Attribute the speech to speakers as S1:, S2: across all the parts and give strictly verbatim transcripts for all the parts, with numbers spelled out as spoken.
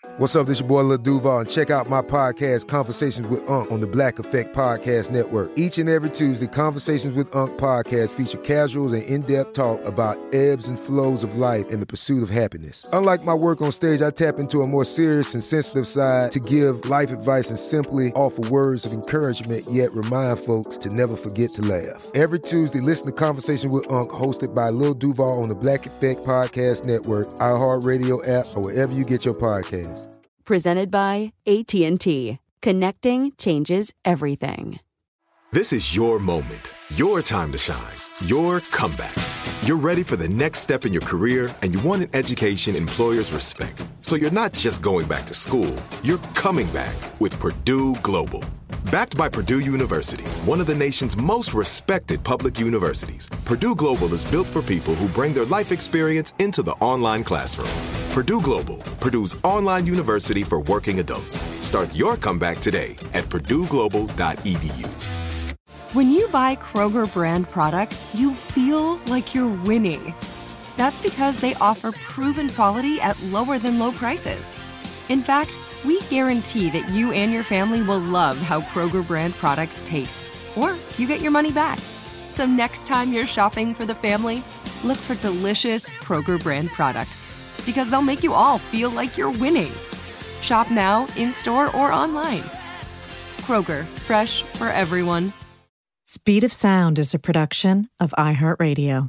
S1: What's up, this your boy Lil Duval, and check out my podcast, Conversations with Unc, on the Black Effect Podcast Network. Each and every Tuesday, Conversations with Unc podcast feature casuals and in-depth talk about ebbs and flows of life and the pursuit of happiness. Unlike my work on stage, I tap into a more serious and sensitive side to give life advice and simply offer words of encouragement, yet remind folks to never forget to laugh. Every Tuesday, listen to Conversations with Unc, hosted by Lil Duval on the Black Effect Podcast Network, iHeartRadio app, or wherever you get your podcasts.
S2: Presented by A T and T. Connecting changes everything.
S3: This is your moment, your time to shine, your comeback. You're ready for the next step in your career, and you want an education employers respect. So you're not just going back to school, you're coming back with Purdue Global. Backed by Purdue University, one of the nation's most respected public universities, Purdue Global is built for people who bring their life experience into the online classroom. Purdue Global, Purdue's online university for working adults. Start your comeback today at purdue global dot e d u.
S4: When you buy Kroger brand products, you feel like you're winning. That's because they offer proven quality at lower than low prices. In fact, we guarantee that you and your family will love how Kroger brand products taste, or you get your money back. So next time you're shopping for the family, look for delicious Kroger brand products, because they'll make you all feel like you're winning. Shop now, in-store, or online. Kroger, fresh for everyone.
S5: Speed of Sound is a production of iHeartRadio.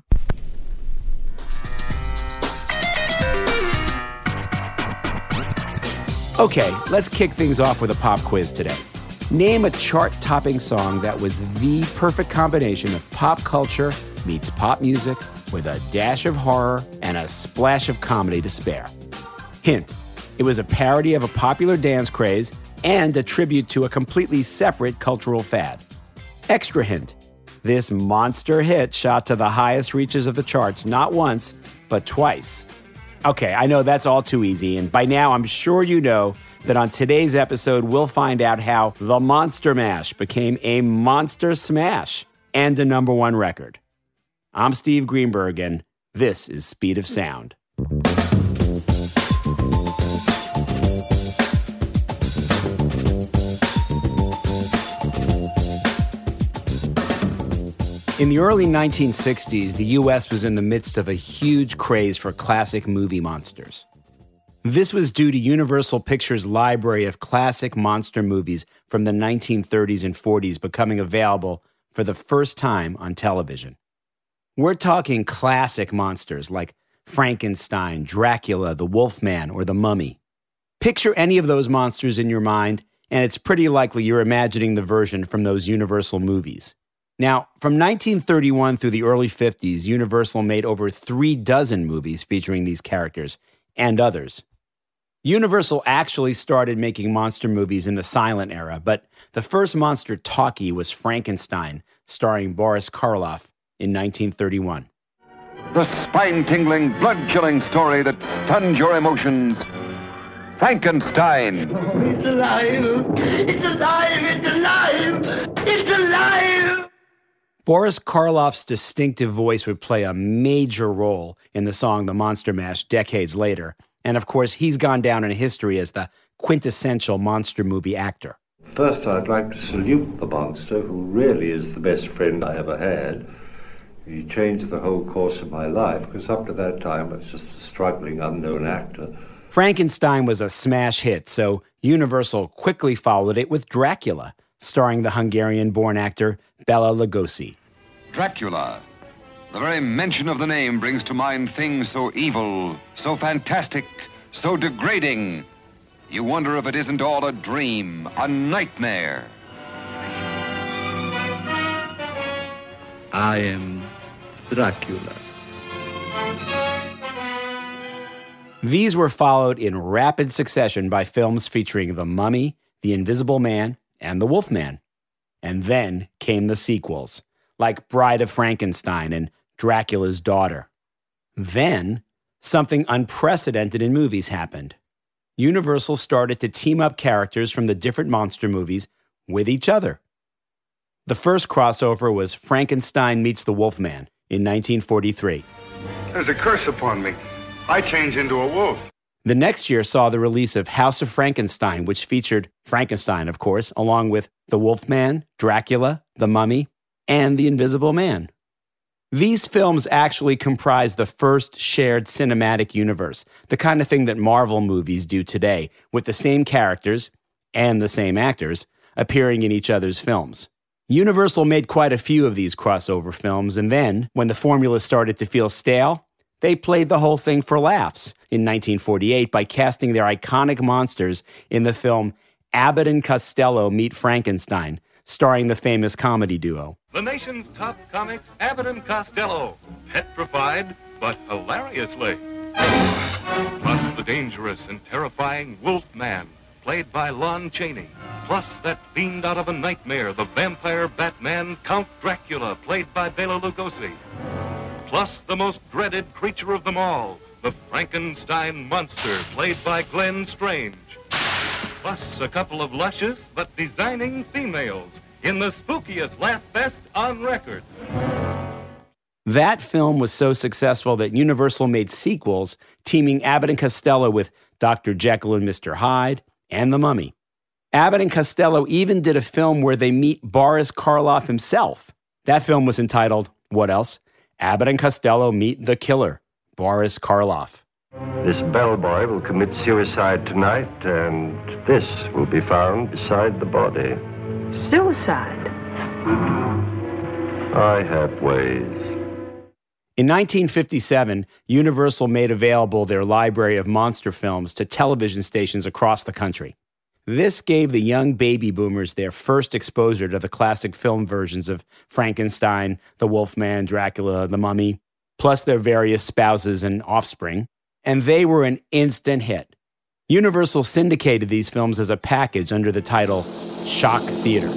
S6: Okay, let's kick things off with a pop quiz today. Name a chart-topping song that was the perfect combination of pop culture meets pop music with a dash of horror and a splash of comedy to spare. Hint, it was a parody of a popular dance craze and a tribute to a completely separate cultural fad. Extra hint, this monster hit shot to the highest reaches of the charts not once, but twice. Okay, I know that's all too easy, and by now I'm sure you know that on today's episode we'll find out how the Monster Mash became a monster smash and a number one record. I'm Steve Greenberg, and this is Speed of Sound. In the early nineteen sixties, the U S was in the midst of a huge craze for classic movie monsters. This was due to Universal Pictures' library of classic monster movies from the nineteen thirties and forties becoming available for the first time on television. We're talking classic monsters like Frankenstein, Dracula, the Wolfman, or the Mummy. Picture any of those monsters in your mind, and it's pretty likely you're imagining the version from those Universal movies. Now, from nineteen thirty-one through the early fifties, Universal made over three dozen movies featuring these characters and others. Universal actually started making monster movies in the silent era, but the first monster talkie was Frankenstein, starring Boris Karloff in nineteen thirty-one.
S7: The spine-tingling, blood-chilling story that stuns your emotions. Frankenstein.
S8: Oh, it's alive! It's alive! It's alive! It's alive!
S6: Boris Karloff's distinctive voice would play a major role in the song The Monster Mash decades later. And of course, he's gone down in history as the quintessential monster movie actor.
S9: First, I'd like to salute the monster, who really is the best friend I ever had. He changed the whole course of my life, because up to that time I was just a struggling, unknown actor.
S6: Frankenstein was a smash hit, so Universal quickly followed it with Dracula, starring the Hungarian-born actor Bela Lugosi.
S7: Dracula. The very mention of the name brings to mind things so evil, so fantastic, so degrading. You wonder if it isn't all a dream, a nightmare.
S10: I am Dracula.
S6: These were followed in rapid succession by films featuring The Mummy, The Invisible Man, and The Wolfman. And then came the sequels, like Bride of Frankenstein and Dracula's Daughter. Then, something unprecedented in movies happened. Universal started to team up characters from the different monster movies with each other. The first crossover was Frankenstein meets the Wolfman in nineteen forty-three.
S11: There's a curse upon me. I change into a wolf.
S6: The next year saw the release of House of Frankenstein, which featured Frankenstein, of course, along with the Wolfman, Dracula, the Mummy, and the Invisible Man. These films actually comprise the first shared cinematic universe, the kind of thing that Marvel movies do today, with the same characters and the same actors appearing in each other's films. Universal made quite a few of these crossover films, and then, when the formula started to feel stale, they played the whole thing for laughs in nineteen forty-eight by casting their iconic monsters in the film Abbott and Costello Meet Frankenstein, starring the famous comedy duo.
S11: The nation's top comics, Abbott and Costello. Petrified, but hilariously. Plus the dangerous and terrifying Wolfman, played by Lon Chaney. Plus that fiend out of a nightmare, the vampire Batman, Count Dracula, played by Bela Lugosi. Plus the most dreaded creature of them all, the Frankenstein monster, played by Glenn Strange. Plus a couple of luscious but designing females in the spookiest laugh fest on record.
S6: That film was so successful that Universal made sequels teaming Abbott and Costello with Doctor Jekyll and Mister Hyde and the Mummy. Abbott and Costello even did a film where they meet Boris Karloff himself. That film was entitled, what else? Abbott and Costello Meet the Killer, Boris Karloff.
S12: This bellboy will commit suicide tonight, and this will be found beside the body.
S13: Suicide?
S12: I have ways.
S6: In nineteen fifty-seven, Universal made available their library of monster films to television stations across the country. This gave the young baby boomers their first exposure to the classic film versions of Frankenstein, the Wolfman, Dracula, the Mummy, plus their various spouses and offspring, and they were an instant hit. Universal syndicated these films as a package under the title Shock Theater.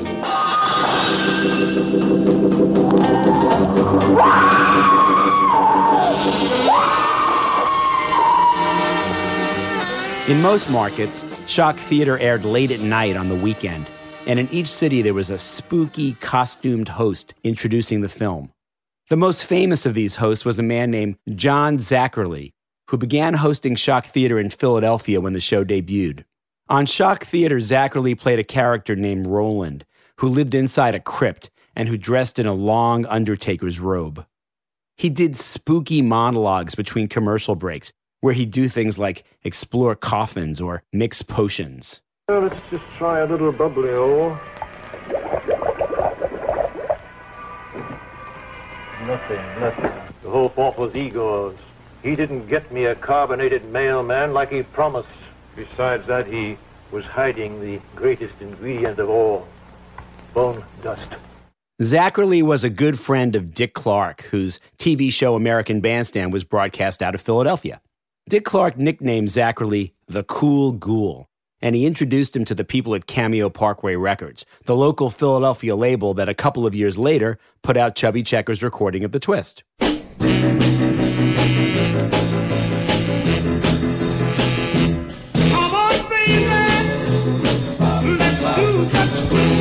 S6: In most markets, Shock Theater aired late at night on the weekend, and in each city there was a spooky, costumed host introducing the film. The most famous of these hosts was a man named John Zackerly, who began hosting Shock Theater in Philadelphia when the show debuted. On Shock Theater, Zackerly played a character named Roland, who lived inside a crypt and who dressed in a long undertaker's robe. He did spooky monologues between commercial breaks, where he'd do things like explore coffins or mix potions.
S14: Well, let's just try a little bubbly-o. Nothing, nothing. The whole fault was Igor's. He didn't get me a carbonated mailman like he promised. Besides that, he was hiding the greatest ingredient of all, bone dust.
S6: Zackerly was a good friend of Dick Clark, whose T V show American Bandstand was broadcast out of Philadelphia. Dick Clark nicknamed Zackerly the Cool Ghoul, and he introduced him to the people at Cameo Parkway Records, the local Philadelphia label that a couple of years later put out Chubby Checker's recording of The Twist.
S8: Come on, baby, let's do the twist.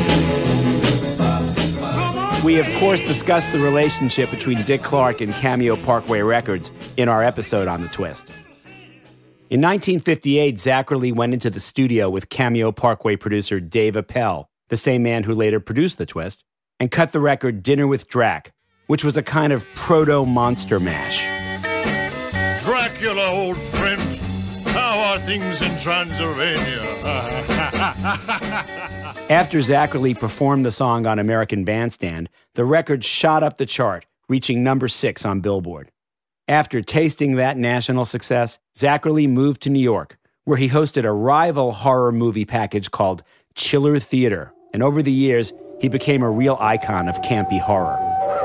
S6: We, of course, discussed the relationship between Dick Clark and Cameo Parkway Records in our episode on The Twist. In nineteen fifty-eight, Zackerly went into the studio with Cameo Parkway producer Dave Appel, the same man who later produced The Twist, and cut the record Dinner with Drac, which was a kind of proto-monster mash.
S15: Dracula, old friend, how are things in Transylvania?
S6: After Zackerly performed the song on American Bandstand, the record shot up the chart, reaching number six on Billboard. After tasting that national success, Zackerly moved to New York, where he hosted a rival horror movie package called Chiller Theater, and over the years, he became a real icon of campy horror.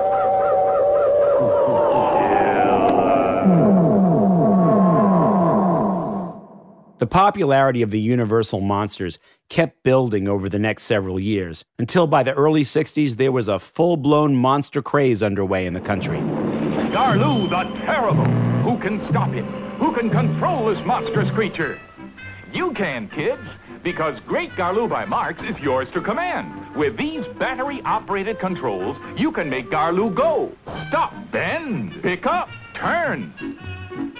S6: The popularity of the Universal monsters kept building over the next several years, until by the early sixties, there was a full-blown monster craze underway in the country.
S16: Garloo the Terrible. Who can stop him? Who can control this monstrous creature? You can, kids, because Great Garloo by Marx is yours to command. With these battery-operated controls, you can make Garloo go, stop, bend, pick up, turn.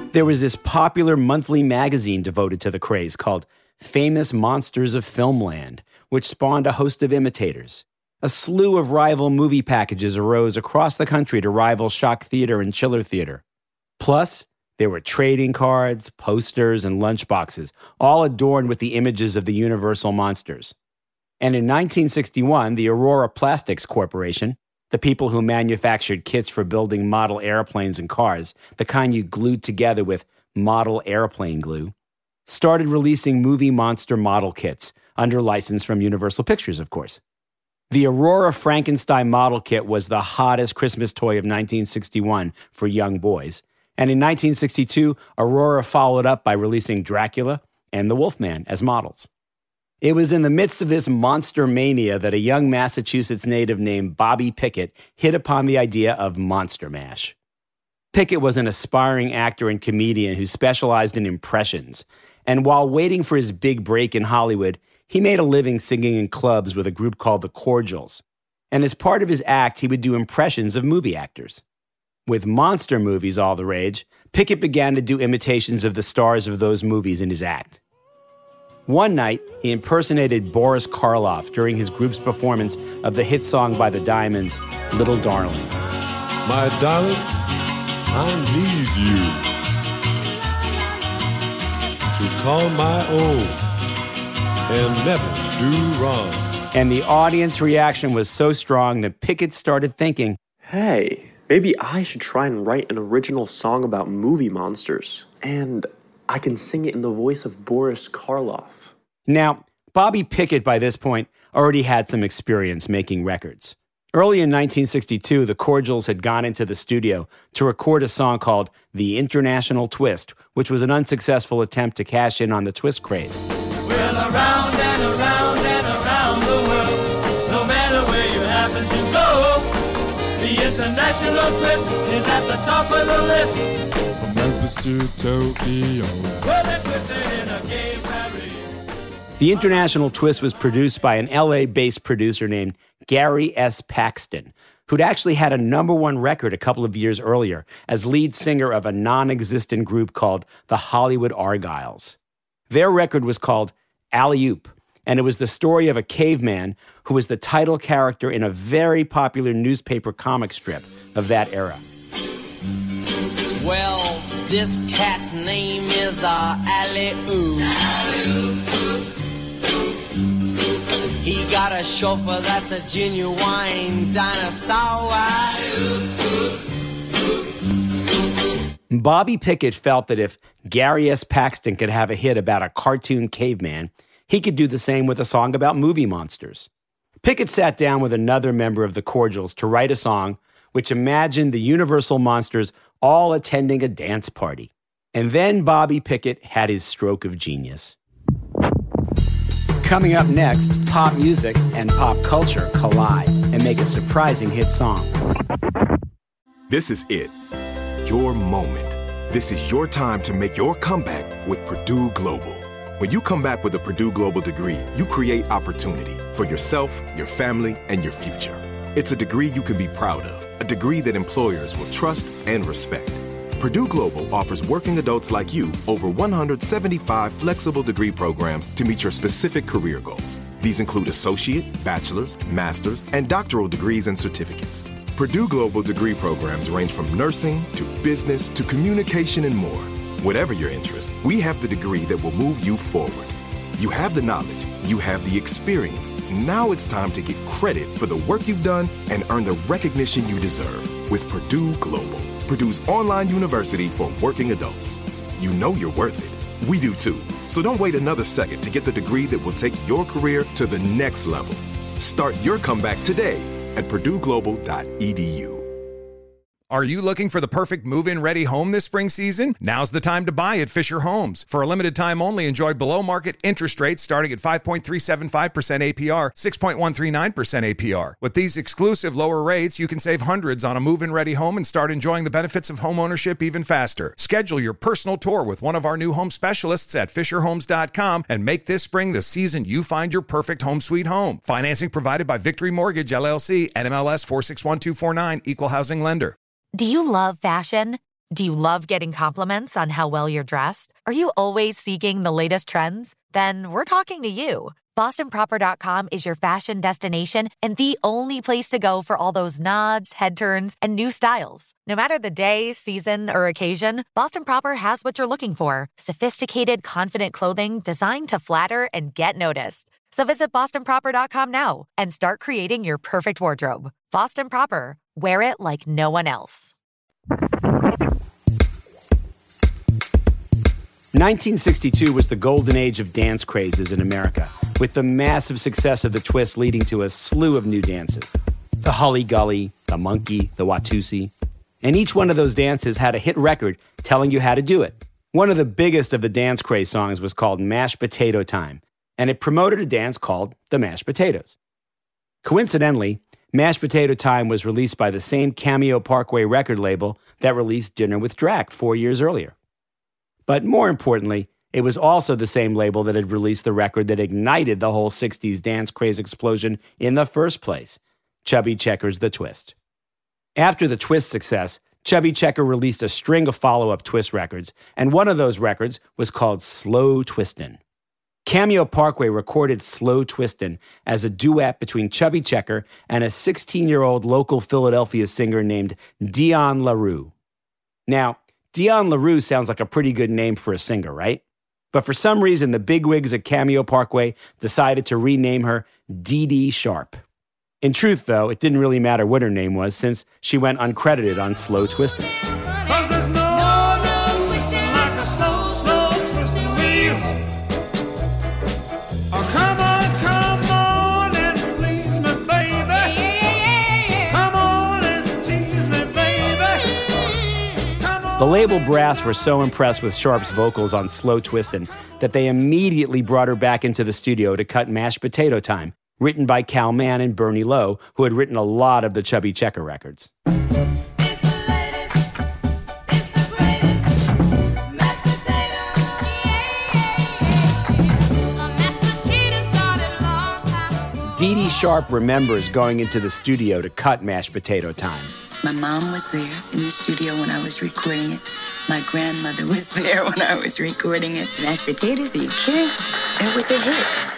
S6: There was this popular monthly magazine devoted to the craze called Famous Monsters of Filmland, which spawned a host of imitators. A slew of rival movie packages arose across the country to rival Shock Theater and Chiller Theater. Plus, there were trading cards, posters, and lunchboxes, all adorned with the images of the Universal monsters. And in nineteen sixty-one, the Aurora Plastics Corporation, the people who manufactured kits for building model airplanes and cars, the kind you glued together with model airplane glue, started releasing movie monster model kits, under license from Universal Pictures, of course. The Aurora Frankenstein model kit was the hottest Christmas toy of nineteen sixty-one for young boys. And in nineteen sixty-two, Aurora followed up by releasing Dracula and the Wolfman as models. It was in the midst of this monster mania that a young Massachusetts native named Bobby Pickett hit upon the idea of Monster Mash. Pickett was an aspiring actor and comedian who specialized in impressions, and while waiting for his big break in Hollywood, he made a living singing in clubs with a group called the Cordials. And as part of his act, he would do impressions of movie actors. With monster movies all the rage, Pickett began to do imitations of the stars of those movies in his act. One night, he impersonated Boris Karloff during his group's performance of the hit song by the Diamonds, Little Darling.
S17: My darling, I need you to call my own and never do wrong.
S6: And the audience reaction was so strong that Pickett started thinking,
S18: hey, maybe I should try and write an original song about movie monsters, and I can sing it in the voice of Boris Karloff.
S6: Now, Bobby Pickett by this point already had some experience making records. Early in nineteen sixty-two, the Cordials had gone into the studio to record a song called The International Twist, which was an unsuccessful attempt to cash in on the twist craze.
S8: Well, around and around and around the world, no matter where you happen to go, the International Twist is at the top of the list.
S17: From Memphis to Tokyo.
S8: Well, they twisted in a gay Paris.
S6: The International Twist was produced by an L A-based producer named Gary S. Paxton, who'd actually had a number one record a couple of years earlier as lead singer of a non-existent group called the Hollywood Argyles. Their record was called Alley-Oop, and it was the story of a caveman who was the title character in a very popular newspaper comic strip of that era.
S19: Well, this cat's name is uh, Alley-Oop. Alley-Oop. He got a chauffeur that's a genuine dinosaur.
S6: Bobby Pickett felt that if Gary S. Paxton could have a hit about a cartoon caveman, he could do the same with a song about movie monsters. Pickett sat down with another member of the Cordials to write a song which imagined the Universal monsters all attending a dance party. And then Bobby Pickett had his stroke of genius. Coming up next, pop music and pop culture collide and make a surprising hit song.
S3: This is it. Your moment. This is your time to make your comeback with Purdue Global. When you come back with a Purdue Global degree, you create opportunity for yourself, your family, and your future. It's a degree you can be proud of, a degree that employers will trust and respect. Purdue Global offers working adults like you over one hundred seventy-five flexible degree programs to meet your specific career goals. These include associate, bachelor's, master's, and doctoral degrees and certificates. Purdue Global degree programs range from nursing to business to communication and more. Whatever your interest, we have the degree that will move you forward. You have the knowledge, you have the experience. Now it's time to get credit for the work you've done and earn the recognition you deserve with Purdue Global, Purdue's online university for working adults. You know you're worth it. We do too. So don't wait another second to get the degree that will take your career to the next level. Start your comeback today at purdue global dot e d u.
S20: Are you looking for the perfect move-in ready home this spring season? Now's the time to buy at Fisher Homes. For a limited time only, enjoy below-market interest rates starting at five point three seven five percent A P R, six point one three nine percent A P R. With these exclusive lower rates, you can save hundreds on a move-in ready home and start enjoying the benefits of home ownership even faster. Schedule your personal tour with one of our new home specialists at fisher homes dot com and make this spring the season you find your perfect home sweet home. Financing provided by Victory Mortgage, L L C, N M L S four six one two four nine, Equal Housing Lender.
S21: Do you love fashion? Do you love getting compliments on how well you're dressed? Are you always seeking the latest trends? Then we're talking to you. Boston Proper dot com is your fashion destination and the only place to go for all those nods, head turns, and new styles. No matter the day, season, or occasion, Boston Proper has what you're looking for. Sophisticated, confident clothing designed to flatter and get noticed. So visit Boston Proper dot com now and start creating your perfect wardrobe. Boston Proper. Wear it like no one else.
S6: nineteen sixty-two was the golden age of dance crazes in America, with the massive success of the twist leading to a slew of new dances. The Hully Gully, the Monkey, the Watusi. And each one of those dances had a hit record telling you how to do it. One of the biggest of the dance craze songs was called Mashed Potato Time, and it promoted a dance called the Mashed Potatoes. Coincidentally, Mashed Potato Time was released by the same Cameo Parkway record label that released Dinner with Drac four years earlier. But more importantly, it was also the same label that had released the record that ignited the whole sixties dance craze explosion in the first place, Chubby Checker's The Twist. After the Twist success, Chubby Checker released a string of follow-up Twist records, and one of those records was called Slow Twistin'. Cameo Parkway recorded Slow Twistin' as a duet between Chubby Checker and a sixteen-year-old local Philadelphia singer named Dion LaRue. Now, Dion LaRue sounds like a pretty good name for a singer, right? But for some reason, the bigwigs at Cameo Parkway decided to rename her Dee Dee Sharp. In truth, though, it didn't really matter what her name was since she went uncredited on Slow Twistin'. The label brass were so impressed with Sharp's vocals on Slow Twistin' that they immediately brought her back into the studio to cut Mashed Potato Time, written by Cal Mann and Bernie Lowe, who had written a lot of the Chubby Checker records. Dee Dee Sharp remembers going into the studio to cut Mashed Potato Time.
S22: My mom was there in the studio when I was recording it. My grandmother was there when I was recording it. Mashed potatoes, are you kidding? It was a hit.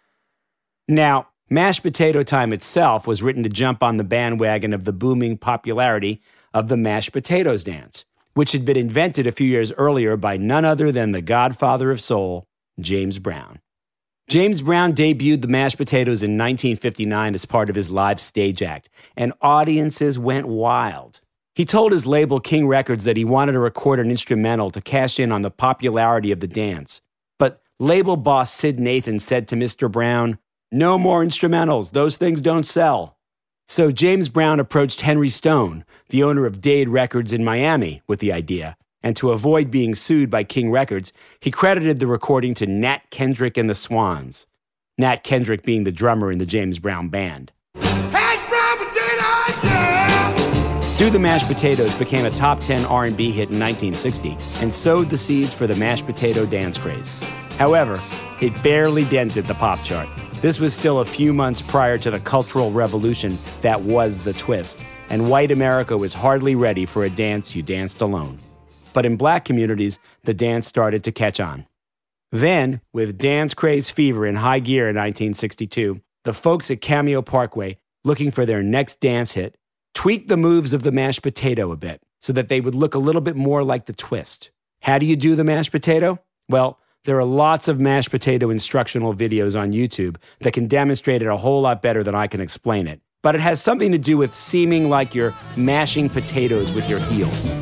S6: Now, Mashed Potato Time itself was written to jump on the bandwagon of the booming popularity of the mashed potatoes dance, which had been invented a few years earlier by none other than the godfather of soul, James Brown. James Brown debuted the mashed potatoes in nineteen fifty-nine as part of his live stage act, and audiences went wild. He told his label King Records that he wanted to record an instrumental to cash in on the popularity of the dance. But label boss Sid Nathan said to Mister Brown, "No more instrumentals, those things don't sell." So James Brown approached Henry Stone, the owner of Dade Records in Miami, with the idea. And to avoid being sued by King Records, he credited the recording to Nat Kendrick and the Swans. Nat Kendrick being the drummer in the James Brown band.
S8: Hash brown potatoes, yeah!
S6: Do the Mashed Potatoes became a top ten R and B hit in nineteen sixty and sowed the seeds for the mashed potato dance craze. However, it barely dented the pop chart. This was still a few months prior to the cultural revolution that was the twist, and white America was hardly ready for a dance you danced alone. But in black communities, the dance started to catch on. Then, with dance craze fever in high gear in nineteen sixty-two, the folks at Cameo Parkway, looking for their next dance hit, tweaked the moves of the mashed potato a bit so that they would look a little bit more like the twist. How do you do the mashed potato? Well, there are lots of mashed potato instructional videos on YouTube that can demonstrate it a whole lot better than I can explain it. But it has something to do with seeming like you're mashing potatoes with your heels.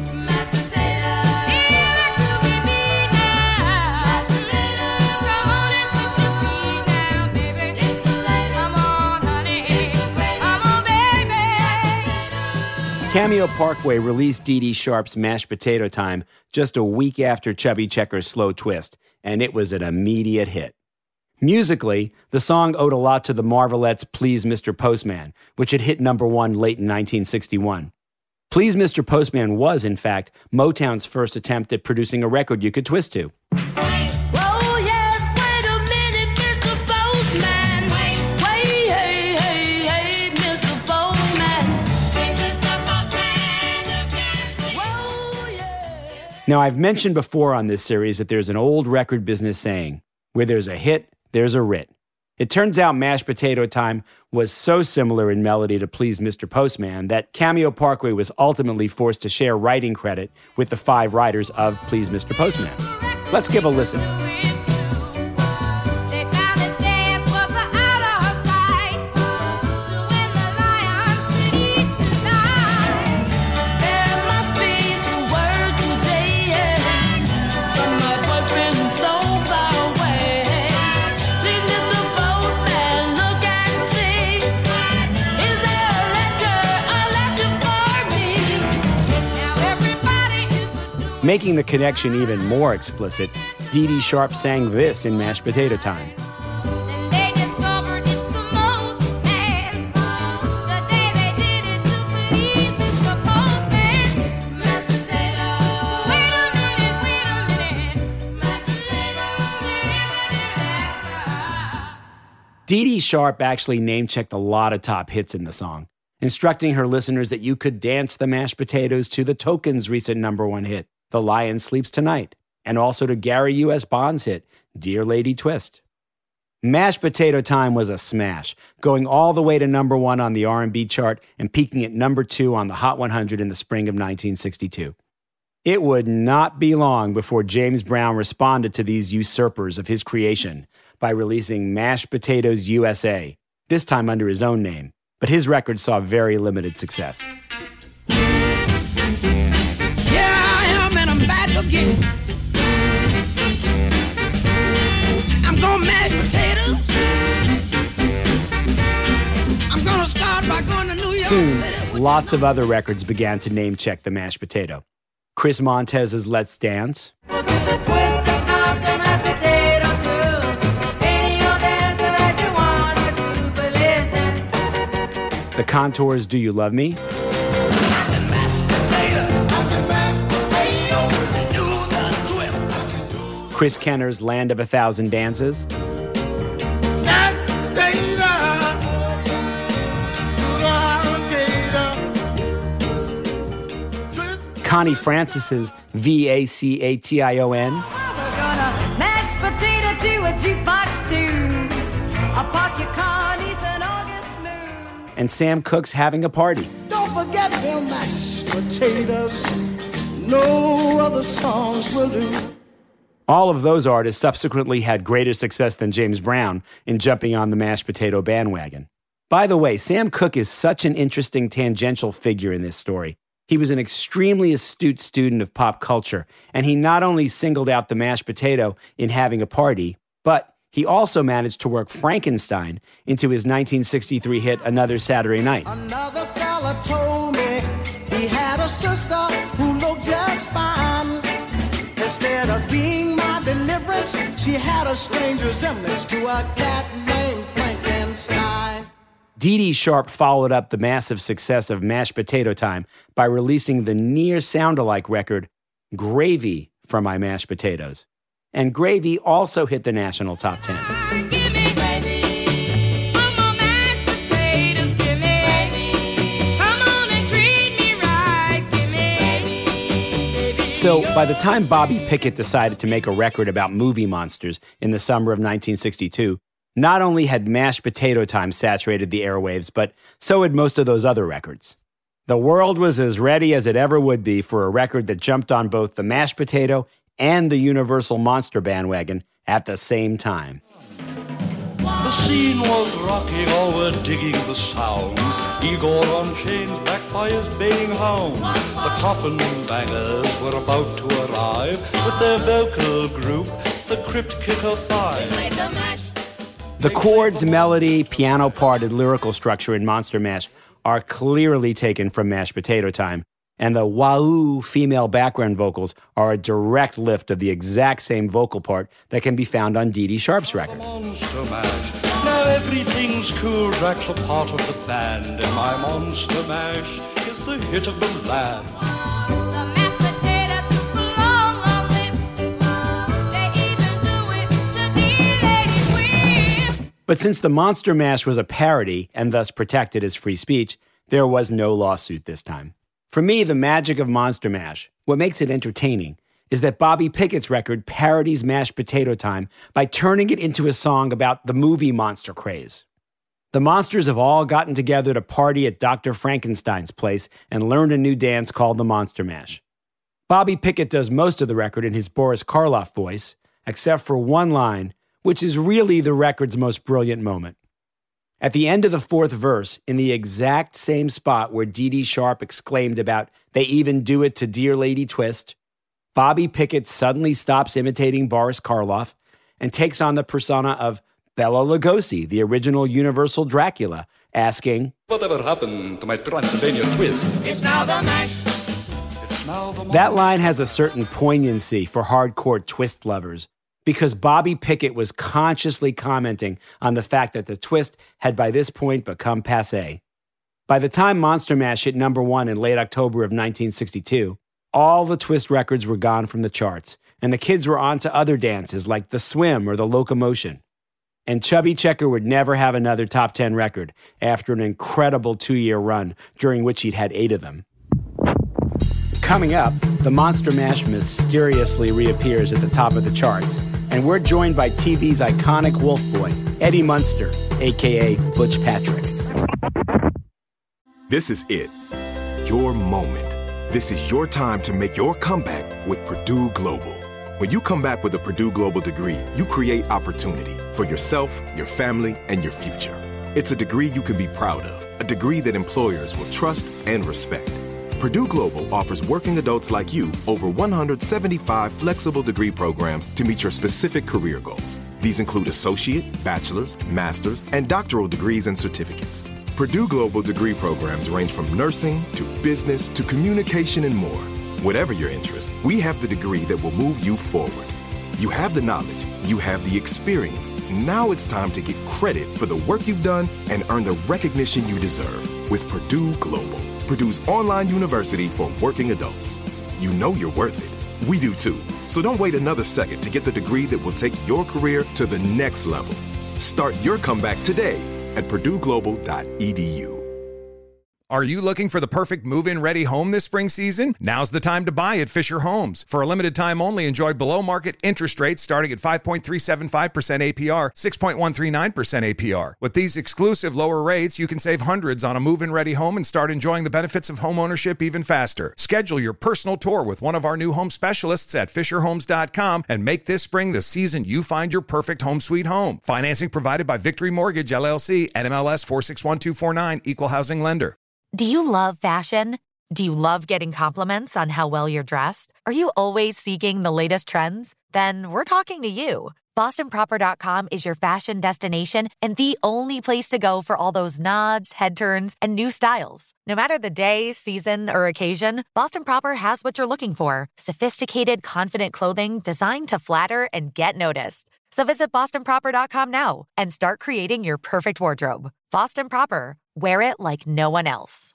S6: Cameo Parkway released Dee Dee Sharp's Mashed Potato Time just a week after Chubby Checker's Slow Twist, and it was an immediate hit. Musically, the song owed a lot to the Marvelettes' Please Mister Postman, which had hit number one late in nineteen sixty-one. Please Mister Postman was, in fact, Motown's first attempt at producing a record you could twist to. Now, I've mentioned before on this series that there's an old record business saying, where there's a hit, there's a writ. It turns out Mashed Potato Time was so similar in melody to Please Mister Postman that Cameo Parkway was ultimately forced to share writing credit with the five writers of Please Mister Postman. Let's give a listen. Making the connection even more explicit, Dee Dee Sharp sang this in Mashed Potato Time. Dee Dee Sharp actually name-checked a lot of top hits in the song, instructing her listeners that you could dance the mashed potatoes to the Tokens' recent number one hit, The Lion Sleeps Tonight, and also to Gary U S Bond's hit, Dear Lady Twist. Mashed Potato Time was a smash, going all the way to number one on the R and B chart and peaking at number two on the Hot one hundred in the spring of nineteen sixty-two. It would not be long before James Brown responded to these usurpers of his creation by releasing Mashed Potatoes U S A, this time under his own name, but his record saw very limited success.
S8: Back again. I'm gonna mash potatoes. I'm gonna start by going to New York
S6: Soon,
S8: City.
S6: Lots of other records began to name-check the mashed potato. Chris Montez's Let's Dance.
S8: We'll do the twist and stop the mashed potato too. Any old dance that you want to do, but listen.
S6: The Contours' Do You Love Me? Chris Kenner's Land of a Thousand Dances. Connie Francis's V A C A T I O N.
S1: We're gonna mash potato to a jukebox tune. I'll park your car beneath an August moon.
S6: And Sam Cooke's Having a Party.
S8: Don't forget them mashed potatoes. No other songs will do.
S6: All of those artists subsequently had greater success than James Brown in jumping on the mashed potato bandwagon. By the way, Sam Cooke is such an interesting tangential figure in this story. He was an extremely astute student of pop culture, and he not only singled out the mashed potato in Having a Party, but he also managed to work Frankenstein into his nineteen sixty-three hit Another Saturday Night.
S8: Another fella told me he had a sister who looked just fine. Instead of being my deliverance, she had a strange resemblance to a cat named Frankenstein.
S6: Dee Dee Sharp followed up the massive success of Mashed Potato Time by releasing the near sound-alike record Gravy for My Mashed Potatoes. And Gravy also hit the national top ten. So by the time Bobby Pickett decided to make a record about movie monsters in the summer of nineteen sixty-two, not only had Mashed Potato Time saturated the airwaves, but so had most of those other records. The world was as ready as it ever would be for a record that jumped on both the mashed potato and the Universal Monster bandwagon at the same time.
S2: The scene was rocking, all were digging the sounds. Igor on chains, backed by his baying hounds. The coffin bangers were about to arrive with their vocal group, the Crypt Kicker Five.
S6: The chords, melody, piano part, and lyrical structure in Monster Mash are clearly taken from Mashed Potato Time, and the wah-oo female background vocals are a direct lift of the exact same vocal part that can be found on Dee Dee Sharp's record.
S2: Monster Mash. Now everything's cool, Drax a part of the band, and my Monster Mash is the hit of the land.
S6: But since the Monster Mash was a parody and thus protected as free speech, there was no lawsuit this time. For me, the magic of Monster Mash, what makes it entertaining, is that Bobby Pickett's record parodies Mashed Potato Time by turning it into a song about the movie monster craze. The monsters have all gotten together to party at Doctor Frankenstein's place and learned a new dance called the Monster Mash. Bobby Pickett does most of the record in his Boris Karloff voice, except for one line, which is really the record's most brilliant moment. At the end of the fourth verse, in the exact same spot where Dee Dee Sharp exclaimed about, "They even do it to Dear Lady Twist," Bobby Pickett suddenly stops imitating Boris Karloff and takes on the persona of Bela Lugosi, the original Universal Dracula, asking,
S2: "Whatever happened to my Transylvania twist?"
S1: It's now the mash.
S2: It's now the
S6: That line has a certain poignancy for hardcore twist lovers, because Bobby Pickett was consciously commenting on the fact that the twist had by this point become passé. By the time Monster Mash hit number one in late October of nineteen sixty-two, all the twist records were gone from the charts, and the kids were on to other dances like the Swim or the Locomotion. And Chubby Checker would never have another top ten record after an incredible two-year run during which he'd had eight of them. Coming up, the Monster Mash mysteriously reappears at the top of the charts, and we're joined by T V's iconic Wolf Boy, Eddie Munster, a k a. Butch Patrick.
S3: This is it. Your moment. This is your time to make your comeback with Purdue Global. When you come back with a Purdue Global degree, you create opportunity for yourself, your family, and your future. It's a degree you can be proud of, a degree that employers will trust and respect. Purdue Global offers working adults like you over one hundred seventy-five flexible degree programs to meet your specific career goals. These include associate, bachelor's, master's, and doctoral degrees and certificates. Purdue Global degree programs range from nursing to business to communication and more. Whatever your interest, we have the degree that will move you forward. You have the knowledge, you have the experience. Now it's time to get credit for the work you've done and earn the recognition you deserve with Purdue Global, Purdue's online university for working adults. You know you're worth it. We do too. So don't wait another second to get the degree that will take your career to the next level. Start your comeback today at purdue global dot e d u.
S20: Are you looking for the perfect move-in ready home this spring season? Now's the time to buy at Fisher Homes. For a limited time only, enjoy below-market interest rates starting at five point three seven five percent A P R, six point one three nine percent A P R. With these exclusive lower rates, you can save hundreds on a move-in ready home and start enjoying the benefits of home ownership even faster. Schedule your personal tour with one of our new home specialists at fisher homes dot com and make this spring the season you find your perfect home sweet home. Financing provided by Victory Mortgage, L L C, N M L S four six one two four nine, Equal Housing Lender.
S21: Do you love fashion? Do you love getting compliments on how well you're dressed? Are you always seeking the latest trends? Then we're talking to you. Boston Proper dot com is your fashion destination and the only place to go for all those nods, head turns, and new styles. No matter the day, season, or occasion, Boston Proper has what you're looking for. Sophisticated, confident clothing designed to flatter and get noticed. So visit Boston Proper dot com now and start creating your perfect wardrobe. Boston Proper. Wear it like no one else.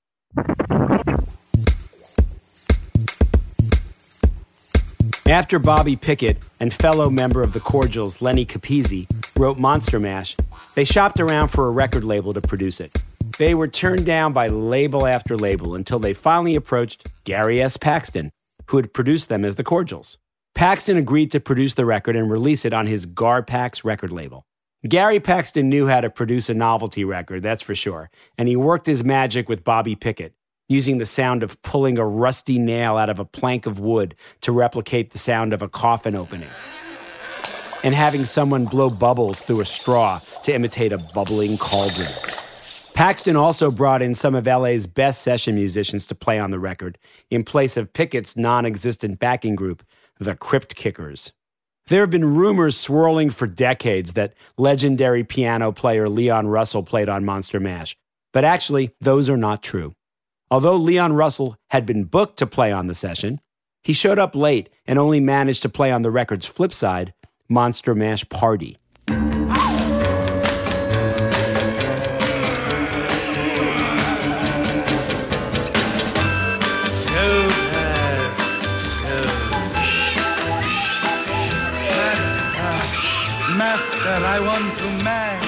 S6: After Bobby Pickett and fellow member of the Cordials, Lenny Capizzi, wrote Monster Mash, they shopped around for a record label to produce it. They were turned down by label after label until they finally approached Gary S. Paxton, who had produced them as the Cordials. Paxton agreed to produce the record and release it on his Garpax record label. Gary Paxton knew how to produce a novelty record, that's for sure, and he worked his magic with Bobby Pickett, using the sound of pulling a rusty nail out of a plank of wood to replicate the sound of a coffin opening, and having someone blow bubbles through a straw to imitate a bubbling cauldron. Paxton also brought in some of L A's best session musicians to play on the record, in place of Pickett's non-existent backing group, the Crypt Kickers. There have been rumors swirling for decades that legendary piano player Leon Russell played on Monster Mash, but actually, those are not true. Although Leon Russell had been booked to play on the session, he showed up late and only managed to play on the record's flip side, Monster Mash Party.
S2: I want to mash.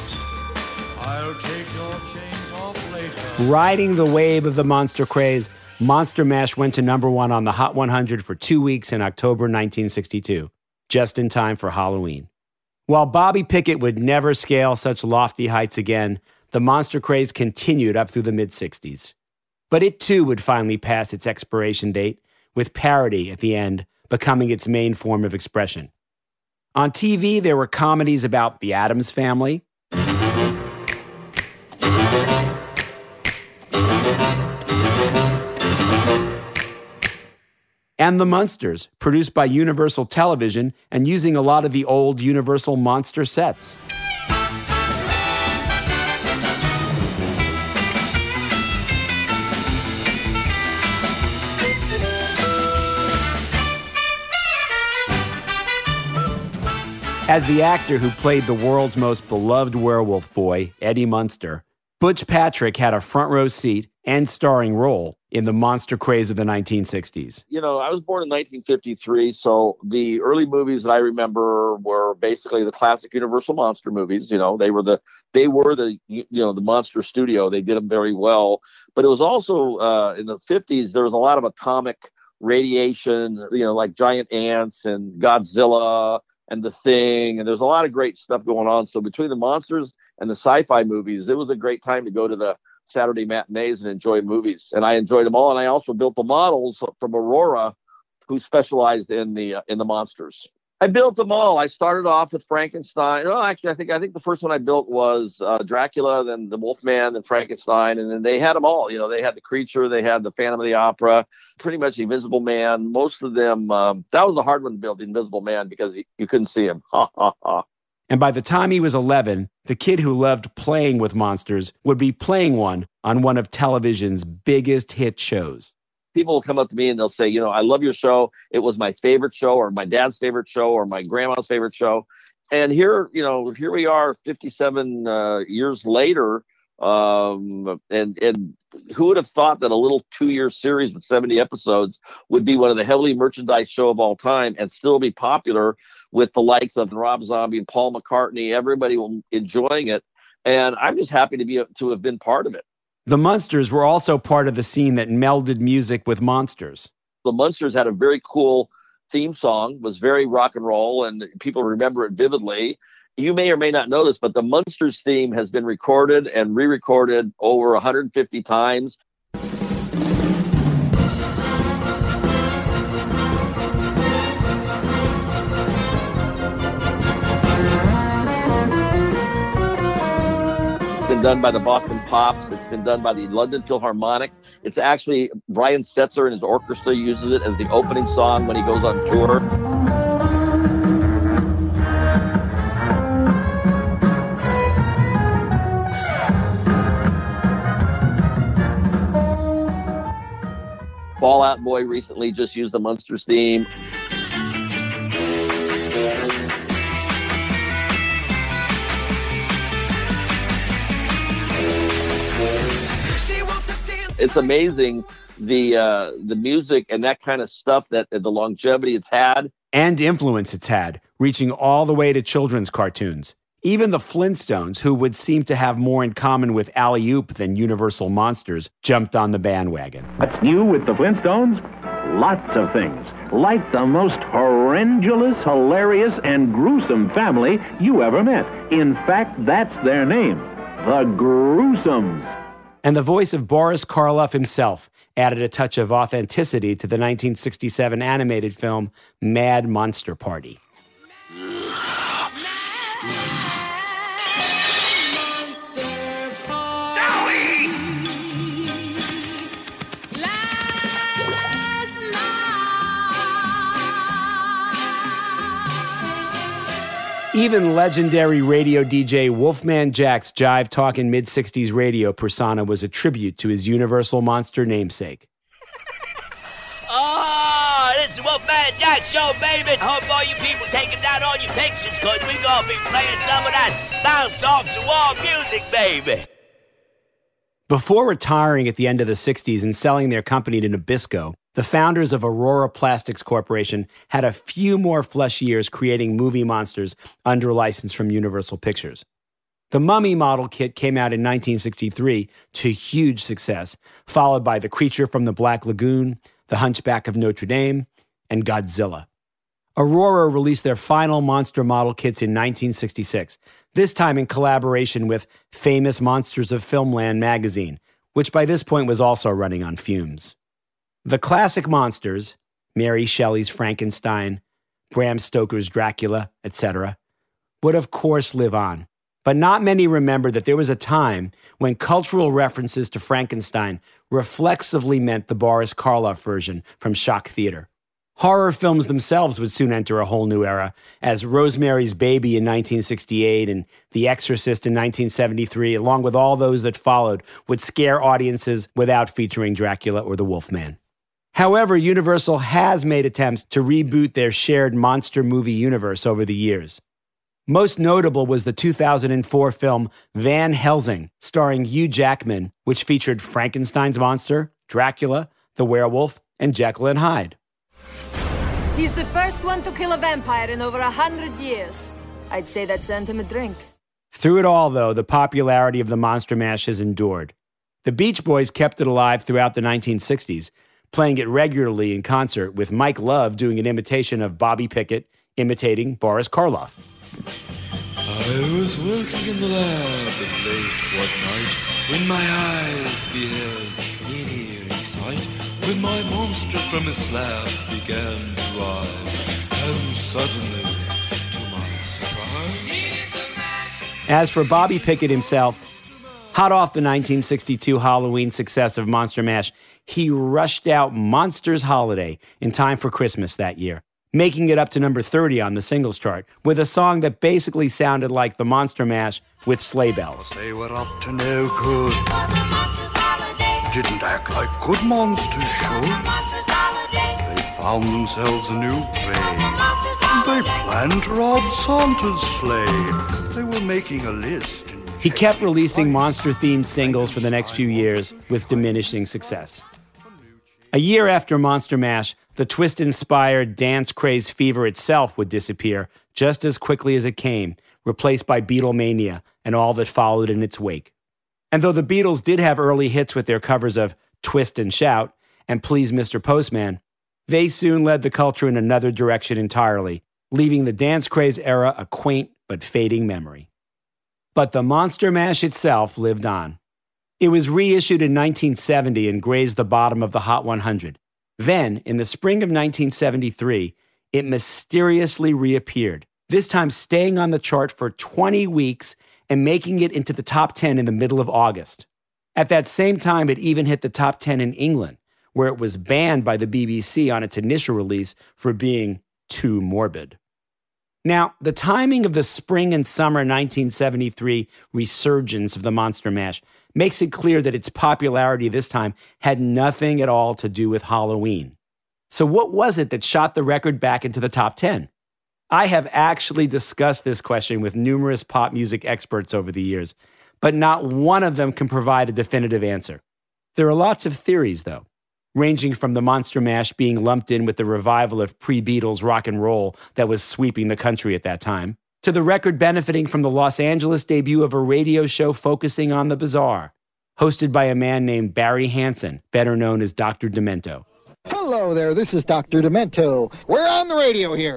S2: I'll take your chains off later.
S6: Riding the wave of the monster craze, Monster Mash went to number one on the Hot one hundred for two weeks in October nineteen sixty-two, just in time for Halloween. While Bobby Pickett would never scale such lofty heights again, the monster craze continued up through the mid-sixties. But it too would finally pass its expiration date, with parody at the end becoming its main form of expression. On T V, there were comedies about the Addams Family, and The Munsters, produced by Universal Television and using a lot of the old Universal monster sets. As the actor who played the world's most beloved werewolf boy, Eddie Munster, Butch Patrick had a front row seat and starring role in the monster craze of the nineteen sixties.
S4: You know, I was born in nineteen fifty-three, so the early movies that I remember were basically the classic Universal monster movies. You know, they were the they were the you know the monster studio. They did them very well. But it was also uh, in the fifties. There was a lot of atomic radiation. You know, like giant ants and Godzilla and The Thing, and there's a lot of great stuff going on. So between the monsters and the sci-fi movies, it was a great time to go to the Saturday matinees and enjoy movies. And I enjoyed them all. And I also built the models from Aurora who specialized in the uh, in the monsters. I built them all. I started off with Frankenstein. Oh, actually, I think I think the first one I built was uh, Dracula, then the Wolfman, then Frankenstein, and then they had them all. You know, they had the Creature, they had the Phantom of the Opera, pretty much the Invisible Man. Most of them, um, that was the hard one to build, the Invisible Man, because he, you couldn't see him. Ha ha ha.
S6: And by the time he was eleven, the kid who loved playing with monsters would be playing one on one of television's biggest hit shows.
S4: People will come up to me and they'll say, you know, I love your show. It was my favorite show, or my dad's favorite show, or my grandma's favorite show. And here, you know, here we are fifty-seven uh, years later. Um, and, and who would have thought that a little two-year series with seventy episodes would be one of the heavily merchandised show of all time and still be popular with the likes of Rob Zombie and Paul McCartney, everybody enjoying it. And I'm just happy to be to have been part of it.
S6: The Munsters were also part of the scene that melded music with monsters.
S4: The Munsters had a very cool theme song, was very rock and roll, and people remember it vividly. You may or may not know this, but the Munsters theme has been recorded and re-recorded over one hundred fifty times. Been done by the Boston Pops. It's been done by the London Philharmonic. It's actually Brian Setzer and his orchestra uses it as the opening song when he goes on tour. Fall Out Boy recently just used the Munsters theme. It's amazing the uh, the music and that kind of stuff, that the longevity it's had.
S6: And influence it's had, reaching all the way to children's cartoons. Even the Flintstones, who would seem to have more in common with Alley-Oop than Universal Monsters, jumped on the bandwagon.
S16: What's new with the Flintstones? Lots of things. Like the most horrendous, hilarious, and gruesome family you ever met. In fact, that's their name. The Gruesomes.
S6: And the voice of Boris Karloff himself added a touch of authenticity to the nineteen sixty-seven animated film Mad Monster Party. Even legendary radio D J Wolfman Jack's jive talking mid-sixties radio persona was a tribute to his Universal Monster namesake.
S5: Oh, this is Wolfman Jack Show, baby. Hope all you people taking down all your pictures, because we're going to be playing some of that bounce off the wall music, baby.
S6: Before retiring at the end of the sixties and selling their company to Nabisco, the founders of Aurora Plastics Corporation had a few more flesh years creating movie monsters under license from Universal Pictures. The Mummy model kit came out in nineteen sixty-three to huge success, followed by The Creature from the Black Lagoon, The Hunchback of Notre Dame, and Godzilla. Aurora released their final monster model kits in nineteen sixty-six, this time in collaboration with Famous Monsters of Filmland magazine, which by this point was also running on fumes. The classic monsters, Mary Shelley's Frankenstein, Bram Stoker's Dracula, et cetera, would of course live on. But not many remember that there was a time when cultural references to Frankenstein reflexively meant the Boris Karloff version from Shock Theater. Horror films themselves would soon enter a whole new era, as Rosemary's Baby in nineteen sixty-eight and The Exorcist in nineteen seventy-three, along with all those that followed, would scare audiences without featuring Dracula or the Wolfman. However, Universal has made attempts to reboot their shared monster movie universe over the years. Most notable was the two thousand four film Van Helsing, starring Hugh Jackman, which featured Frankenstein's monster, Dracula, the werewolf, and Jekyll and Hyde.
S1: He's the first one to kill a vampire in over a hundred years. I'd say that's earned him a drink.
S6: Through it all, though, the popularity of the Monster Mash has endured. The Beach Boys kept it alive throughout the nineteen sixties, playing it regularly in concert, with Mike Love doing an imitation of Bobby Pickett imitating Boris Karloff.
S2: I was working in the lab late one night when my eyes beheld an eerie sight, when my monster from his slab began to rise, and suddenly, to my surprise...
S6: As for Bobby Pickett himself, hot off the nineteen sixty-two Halloween success of Monster Mash, he rushed out Monsters Holiday in time for Christmas that year, making it up to number thirty on the singles chart, with a song that basically sounded like the Monster Mash with sleigh bells.
S2: They were up to no good. Didn't act like good monsters should. They found themselves a new prey. They planned to rob Santa's sleigh. They were making a list.
S6: He kept releasing monster-themed singles for the next few years with diminishing success. A year after Monster Mash, the twist-inspired dance craze fever itself would disappear just as quickly as it came, replaced by Beatlemania and all that followed in its wake. And though the Beatles did have early hits with their covers of Twist and Shout and Please Mister Postman, they soon led the culture in another direction entirely, leaving the dance craze era a quaint but fading memory. But the Monster Mash itself lived on. It was reissued in nineteen seventy and grazed the bottom of the Hot one hundred. Then, in the spring of nineteen seventy-three, it mysteriously reappeared, this time staying on the chart for twenty weeks and making it into the top ten in the middle of August. At that same time, it even hit the top ten in England, where it was banned by the B B C on its initial release for being too morbid. Now, the timing of the spring and summer nineteen seventy-three resurgence of the Monster Mash makes it clear that its popularity this time had nothing at all to do with Halloween. So what was it that shot the record back into the top ten? I have actually discussed this question with numerous pop music experts over the years, but not one of them can provide a definitive answer. There are lots of theories, though, ranging from the Monster Mash being lumped in with the revival of pre-Beatles rock and roll that was sweeping the country at that time, to the record benefiting from the Los Angeles debut of a radio show focusing on the bizarre, hosted by a man named Barry Hansen, better known as Doctor Demento.
S7: Hello there, this is Doctor Demento. We're on the radio here.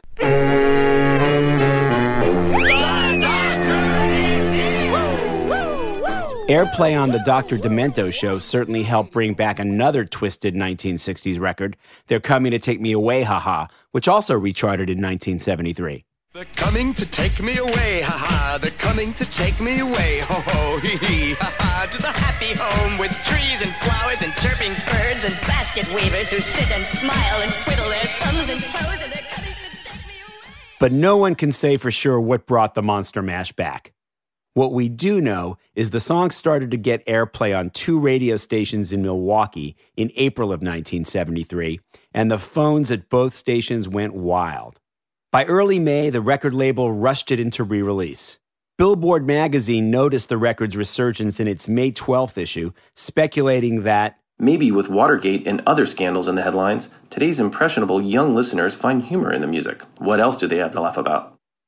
S6: Airplay on the Doctor Demento show certainly helped bring back another twisted nineteen sixties record, They're Coming to Take Me Away, haha, which also recharted in nineteen seventy-three.
S9: They're coming to take me away, ha-ha. They're coming to take me away, ho-ho, hee-hee, ha-ha. To the happy home with trees and flowers and chirping birds and basket weavers who sit and smile and twiddle their thumbs and toes and they're coming to take me away.
S6: But no one can say for sure what brought the Monster Mash back. What we do know is the song started to get airplay on two radio stations in Milwaukee in April of nineteen seventy-three, and the phones at both stations went wild. By early May, the record label rushed it into re-release. Billboard magazine noticed the record's resurgence in its May twelfth issue, speculating that,
S23: maybe with Watergate and other scandals in the headlines, today's impressionable young listeners find humor in the music. What else do they have to laugh about?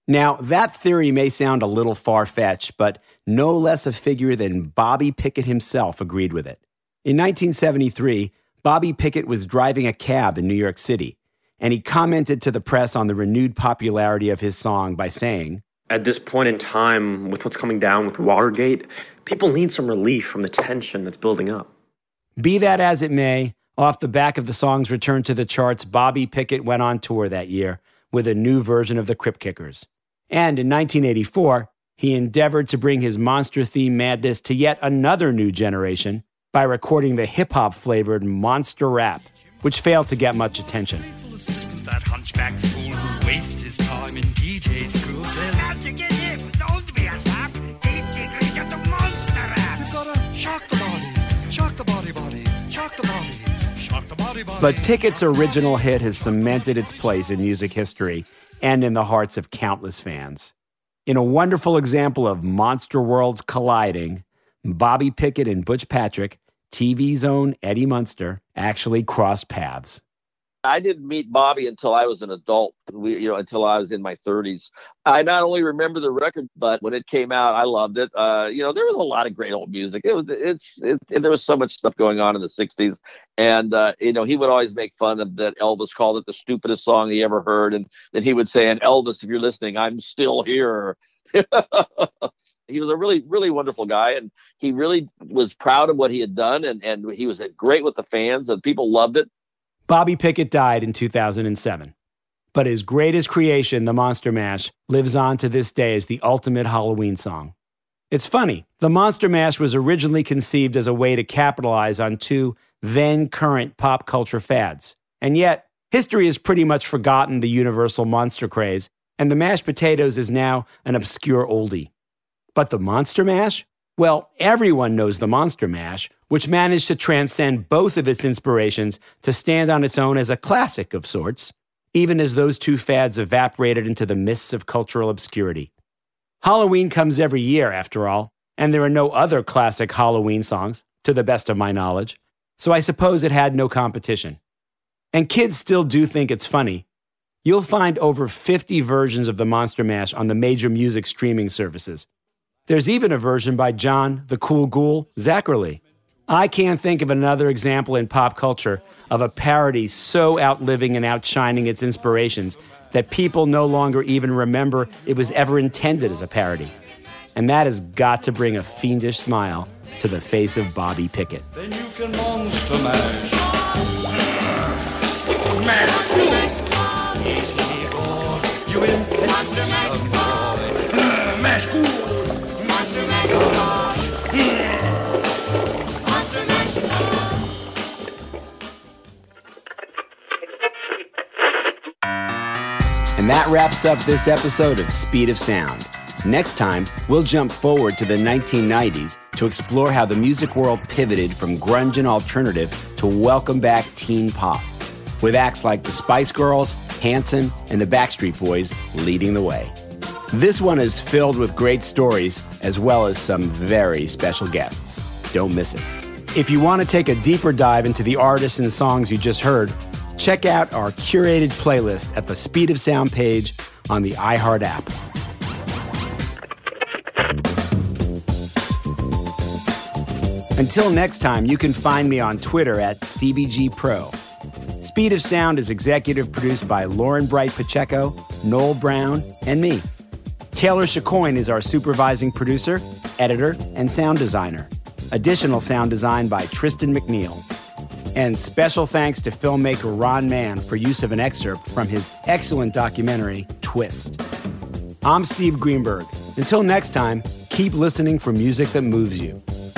S6: Now, that theory may sound a little far-fetched, but no less a figure than Bobby Pickett himself agreed with it. In nineteen seventy-three, Bobby Pickett was driving a cab in New York City, and he commented to the press on the renewed popularity of his song by saying,
S18: "At this point in time, with what's coming down with Watergate, people need some relief from the tension that's building up."
S6: Be that as it may, off the back of the song's return to the charts, Bobby Pickett went on tour that year with a new version of the Crypt Kickers. And in nineteen eighty-four, he endeavored to bring his monster-themed madness to yet another new generation by recording the hip-hop-flavored Monster Rap, which failed to get much attention.
S10: That hunchback fool who wastes his time in D J school says, "Have to get hip, don't be a sap. Deep Digger's got the monster rap. You gotta shock the body, shock the body, body, shock the body, shock the body, body."
S6: But Pickett's original hit has cemented its place in music history and in the hearts of countless fans. In a wonderful example of monster worlds colliding, Bobby Pickett and Butch Patrick, T V's own Eddie Munster, actually crossed paths.
S4: I didn't meet Bobby until I was an adult, we, you know, until I was in my thirties. I not only remember the record, but when it came out, I loved it. Uh, you know, there was a lot of great old music. It was, it's, it, there was so much stuff going on in the sixties. And, uh, you know, he would always make fun of that Elvis called it the stupidest song he ever heard. And then he would say, "And Elvis, if you're listening, I'm still here." He was a really, really wonderful guy, and he really was proud of what he had done. And, and he was great with the fans, and people loved it.
S6: Bobby Pickett died in two thousand seven, but his greatest creation, the Monster Mash, lives on to this day as the ultimate Halloween song. It's funny, the Monster Mash was originally conceived as a way to capitalize on two then-current pop culture fads, and yet history has pretty much forgotten the universal monster craze, and the mashed potatoes is now an obscure oldie. But the Monster Mash? Well, everyone knows the Monster Mash, which managed to transcend both of its inspirations to stand on its own as a classic of sorts, even as those two fads evaporated into the mists of cultural obscurity. Halloween comes every year, after all, and there are no other classic Halloween songs, to the best of my knowledge, so I suppose it had no competition. And kids still do think it's funny. You'll find over fifty versions of the Monster Mash on the major music streaming services. There's even a version by John the Cool Ghoul Zachary. I can't think of another example in pop culture of a parody so outliving and outshining its inspirations that people no longer even remember it was ever intended as a parody. And that has got to bring a fiendish smile to the face of Bobby Pickett.
S2: Then you can monster mash.
S10: Mash. Easily gone. You in monster mash. Mash. Monster mash. Monster mash.
S6: And that wraps up this episode of Speed of Sound. Next time, we'll jump forward to the nineteen nineties to explore how the music world pivoted from grunge and alternative to welcome back teen pop, with acts like the Spice Girls, Hanson, and the Backstreet Boys leading the way. This one is filled with great stories, as well as some very special guests. Don't miss it. If you want to take a deeper dive into the artists and songs you just heard, check out our curated playlist at the Speed of Sound page on the iHeart app. Until next time, you can find me on Twitter at Stevie G Pro. Speed of Sound is executive produced by Lauren Bright Pacheco, Noel Brown, and me. Taylor Chacoin is our supervising producer, editor, and sound designer. Additional sound design by Tristan McNeil. And special thanks to filmmaker Ron Mann for use of an excerpt from his excellent documentary, Twist. I'm Steve Greenberg. Until next time, keep listening for music that moves you.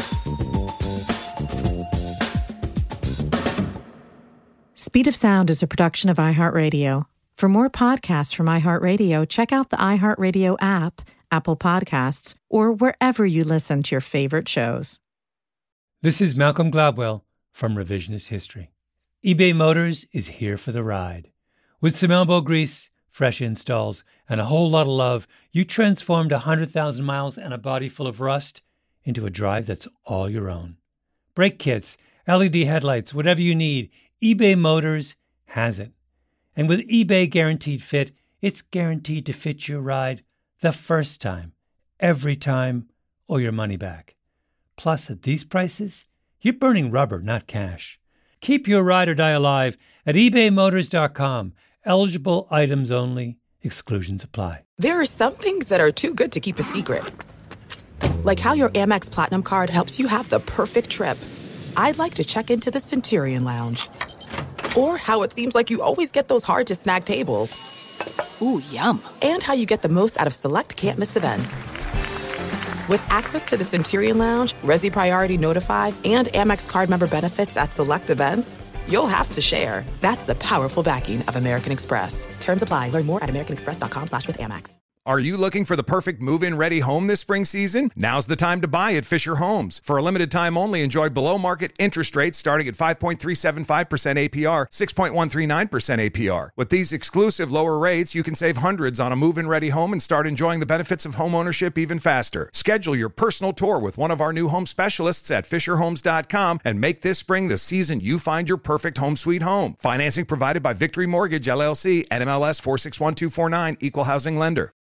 S11: Speed of Sound is a production of iHeartRadio. For more podcasts from iHeartRadio, check out the iHeartRadio app, Apple Podcasts, or wherever you listen to your favorite shows.
S13: This is Malcolm Gladwell from Revisionist History. eBay Motors is here for the ride. With some elbow grease, fresh installs, and a whole lot of love, you transformed one hundred thousand miles and a body full of rust into a drive that's all your own. Brake kits, L E D headlights, whatever you need, eBay Motors has it. And with eBay Guaranteed Fit, it's guaranteed to fit your ride the first time, every time, or your money back. Plus, at these prices, you're burning rubber, not cash. Keep your ride or die alive at ebay motors dot com. Eligible items only. Exclusions apply.
S12: There are some things that are too good to keep a secret. Like how your Amex Platinum card helps you have the perfect trip. I'd like to check into the Centurion Lounge. Or how it seems like you always get those hard-to-snag tables. Ooh, yum. And how you get the most out of select can't-miss events. With access to the Centurion Lounge, Resi Priority Notified, and Amex card member benefits at select events, you'll have to share. That's the powerful backing of American Express. Terms apply. Learn more at americanexpress.com slash with Amex.
S20: Are you looking for the perfect move-in ready home this spring season? Now's the time to buy at Fisher Homes. For a limited time only, enjoy below-market interest rates starting at five point three seven five percent A P R, six point one three nine percent A P R. With these exclusive lower rates, you can save hundreds on a move-in ready home and start enjoying the benefits of home ownership even faster. Schedule your personal tour with one of our new home specialists at fisher homes dot com and make this spring the season you find your perfect home sweet home. Financing provided by Victory Mortgage, L L C, N M L S four six one two four nine, Equal Housing Lender.